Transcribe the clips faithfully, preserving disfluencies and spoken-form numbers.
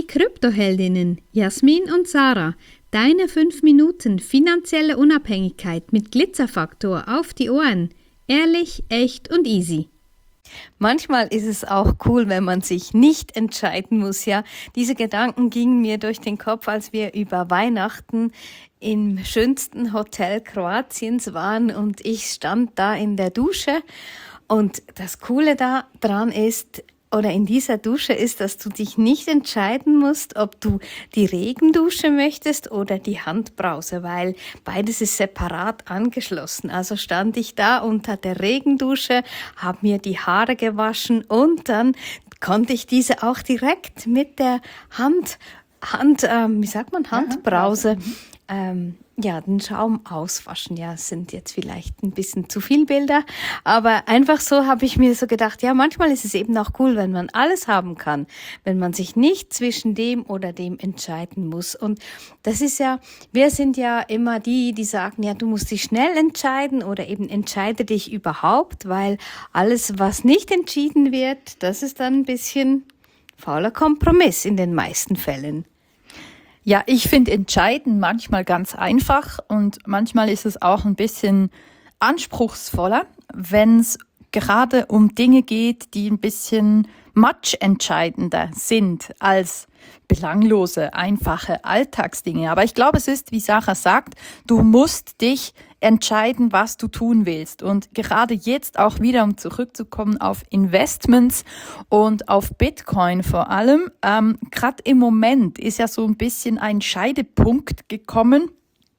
Kryptoheldinnen Jasmin und Sarah. Deine fünf Minuten finanzielle Unabhängigkeit mit Glitzerfaktor auf die Ohren. Ehrlich, echt und easy. Manchmal ist es auch cool, wenn man sich nicht entscheiden muss, ja. Diese Gedanken gingen mir durch den Kopf, als wir über Weihnachten im schönsten Hotel Kroatiens waren und ich stand da in der Dusche. Und das Coole da dran ist, oder in dieser Dusche ist, dass du dich nicht entscheiden musst, ob du die Regendusche möchtest oder die Handbrause, weil beides ist separat angeschlossen. Also stand ich da unter der Regendusche, habe mir die Haare gewaschen und dann konnte ich diese auch direkt mit der Hand, Hand, ähm, wie sagt man, Handbrause, ähm, ja, den Schaum auswaschen. Ja, es sind jetzt vielleicht ein bisschen zu viel Bilder, aber einfach so habe ich mir so gedacht, ja, manchmal ist es eben auch cool, wenn man alles haben kann, wenn man sich nicht zwischen dem oder dem entscheiden muss. Und das ist ja, wir sind ja immer die, die sagen, ja, du musst dich schnell entscheiden oder eben entscheide dich überhaupt, weil alles, was nicht entschieden wird, das ist dann ein bisschen fauler Kompromiss in den meisten Fällen. Ja, ich finde Entscheiden manchmal ganz einfach und manchmal ist es auch ein bisschen anspruchsvoller, wenn es gerade um Dinge geht, die ein bisschen matchentscheidender sind als belanglose, einfache Alltagsdinge. Aber ich glaube, es ist, wie Sarah sagt, du musst dich entscheiden, was du tun willst. Und gerade jetzt auch wieder, um zurückzukommen auf Investments und auf Bitcoin vor allem, ähm, gerade im Moment ist ja so ein bisschen ein Scheidepunkt gekommen,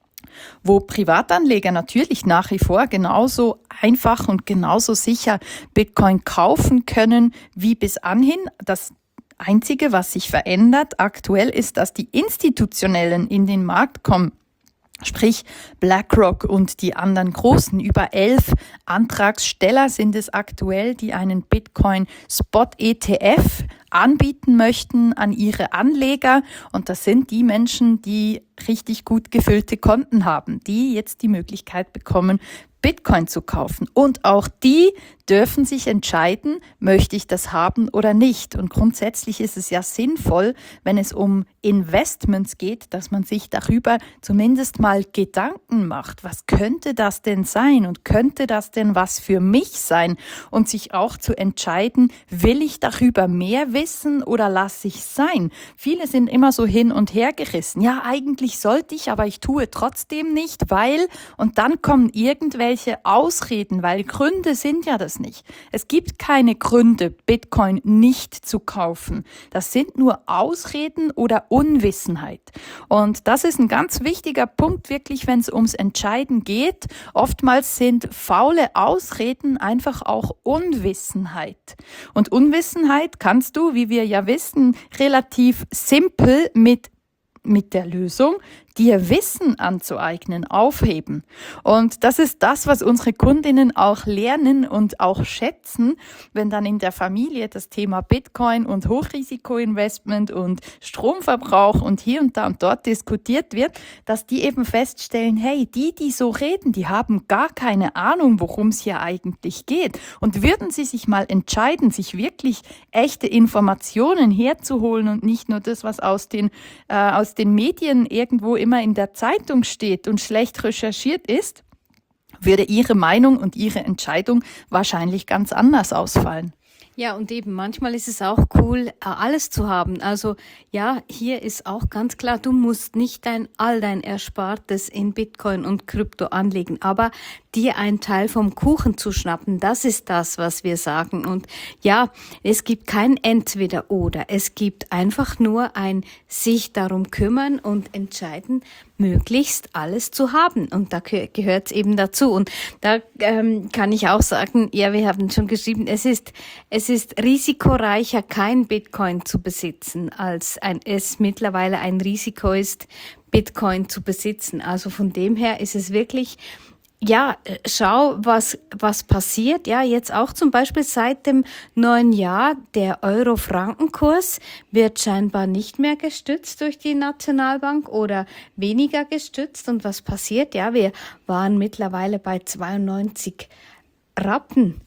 wo Privatanleger natürlich nach wie vor genauso einfach und genauso sicher Bitcoin kaufen können wie bis anhin. Das Einzige, was sich verändert aktuell, ist, dass die Institutionellen in den Markt kommen. Sprich BlackRock und die anderen großen, über elf Antragsteller sind es aktuell, die einen Bitcoin-Spot-E T F anbieten möchten an ihre Anleger. Und das sind die Menschen, die richtig gut gefüllte Konten haben, die jetzt die Möglichkeit bekommen, Bitcoin zu kaufen. Und auch die dürfen sich entscheiden, möchte ich das haben oder nicht. Und grundsätzlich ist es ja sinnvoll, wenn es um Investments geht, dass man sich darüber zumindest mal Gedanken macht. Was könnte das denn sein? Und könnte das denn was für mich sein? Und sich auch zu entscheiden, will ich darüber mehr wissen oder lasse ich es sein? Viele sind immer so hin und her gerissen. Ja, eigentlich sollte ich, aber ich tue trotzdem nicht, weil, und dann kommen irgendwelche Ausreden, weil Gründe sind ja das nicht. Es gibt keine Gründe, Bitcoin nicht zu kaufen. Das sind nur Ausreden oder Unwissenheit. Und das ist ein ganz wichtiger Punkt, wirklich, wenn es ums Entscheiden geht. Oftmals sind faule Ausreden einfach auch Unwissenheit. Und Unwissenheit kannst du, wie wir ja wissen, relativ simpel mit mit der Lösung, dir Wissen anzueignen, aufheben. Und das ist das, was unsere Kundinnen auch lernen und auch schätzen, wenn dann in der Familie das Thema Bitcoin und Hochrisikoinvestment und Stromverbrauch und hier und da und dort diskutiert wird, dass die eben feststellen, hey, die, die so reden, die haben gar keine Ahnung, worum es hier eigentlich geht. Und würden sie sich mal entscheiden, sich wirklich echte Informationen herzuholen und nicht nur das, was aus den, äh, aus den Medien irgendwo immer in der Zeitung steht und schlecht recherchiert ist, würde ihre Meinung und ihre Entscheidung wahrscheinlich ganz anders ausfallen. Ja, und eben manchmal ist es auch cool, alles zu haben. Also ja, hier ist auch ganz klar, du musst nicht dein all dein Erspartes in Bitcoin und Krypto anlegen, aber dir einen Teil vom Kuchen zu schnappen, das ist das, was wir sagen. Und ja, es gibt kein Entweder-Oder. Es gibt einfach nur ein sich darum kümmern und entscheiden, möglichst alles zu haben. Und da gehört es eben dazu. Und da ähm, kann ich auch sagen, ja, wir haben schon geschrieben, es ist es ist risikoreicher, kein Bitcoin zu besitzen, als ein, es mittlerweile ein Risiko ist, Bitcoin zu besitzen. Also von dem her ist es wirklich, ja, schau, was was passiert. Ja, jetzt auch zum Beispiel seit dem neuen Jahr, der Euro-Franken-Kurs wird scheinbar nicht mehr gestützt durch die Nationalbank oder weniger gestützt. Und was passiert? Ja, wir waren mittlerweile bei zweiundneunzig Rappen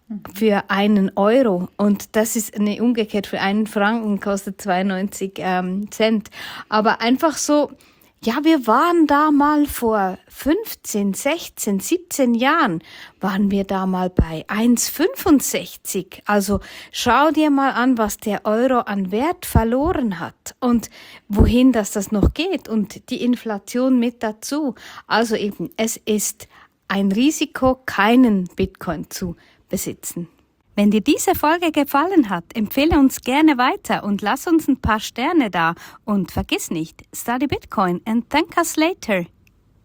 für einen Euro und das ist ne, umgekehrt für einen Franken kostet zweiundneunzig ähm, Cent. Aber einfach so, ja, wir waren da mal vor fünfzehn, sechzehn, siebzehn Jahren, waren wir da mal bei eins Komma fünfundsechzig. Also schau dir mal an, was der Euro an Wert verloren hat und wohin das das noch geht und die Inflation mit dazu. Also eben, es ist ein Risiko, keinen Bitcoin zu besitzen. Wenn dir diese Folge gefallen hat, empfehle uns gerne weiter und lass uns ein paar Sterne da. Und vergiss nicht, study Bitcoin and thank us later.